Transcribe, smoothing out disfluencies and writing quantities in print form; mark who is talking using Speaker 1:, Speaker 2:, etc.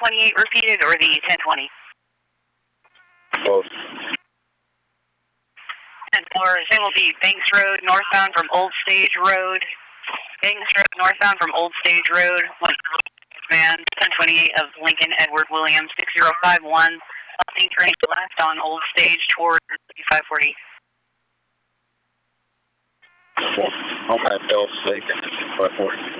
Speaker 1: 1028 repeated or the 1020?
Speaker 2: Both.
Speaker 1: 10-4, same will be Banks Road, northbound from Old Stage Road. Banks Road, northbound from Old Stage Road. Man, 1028 of Lincoln Edward Williams, 6051. Turning left on Old Stage toward 540.
Speaker 2: Okay, Bill, 540.